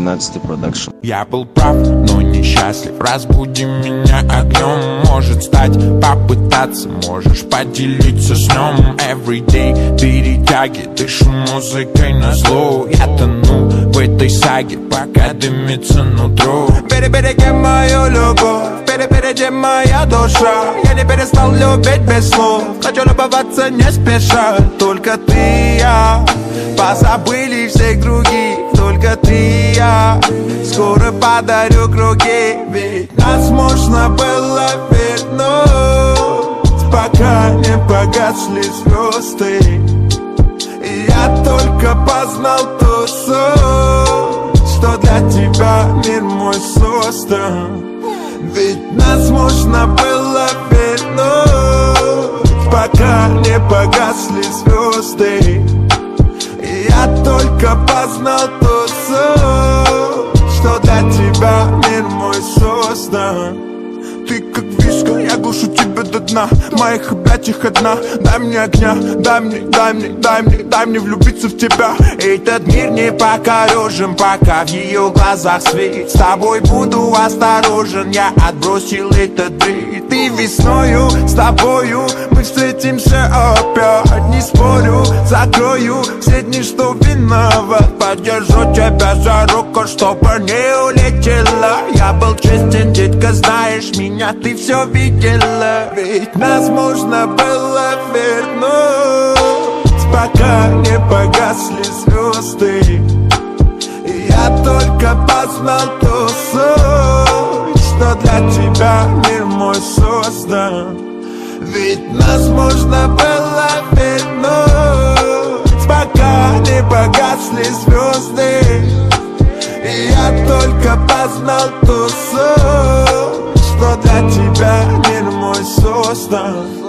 13 продакшн. Я был прав, но несчастлив. Разбуди меня огнем. Может стать, попытаться. Можешь поделиться сном. Everyday перетяги. Дышу музыкой назло. Я тону в этой саге, пока дымится нутро. Перебереги мою любовь, перебереги моя душа. Я не перестал любить без слов. Хочу любоваться не спеша. Только ты и я, позабыли всех других. Только ты и я, скоро подарю круги. Ведь нас можно было вернуть, пока не погасли звезды. И я только познал ту суть, что для тебя мир мой создан. Ведь нас можно было вернуть, пока не погасли звезды. И я только познал ту суть, что для тебя мир мой создан. Ты как виска, я глушу тебя до дна. В моих объятиях одна. Дай мне огня, дай мне влюбиться в тебя. Этот мир не покорежен, пока в ее глазах свет. С тобой буду осторожен, я отбросил этот бред. Ты весною, с тобою мы встретимся опять. Не спорю, закрою все дни, что виноват. Подержу тебя за руку, чтобы не улетела. Я был честен, детка, знаешь меня, ты все видела. Ведь нас можно было вернуть, пока не погасли звезды. И я только познал ту суть, что для тебя мир мой создан. Ведь нас можно было вернуть, пока не погасли звезды. И я только познал ту суть, что для тебя мир мой создан.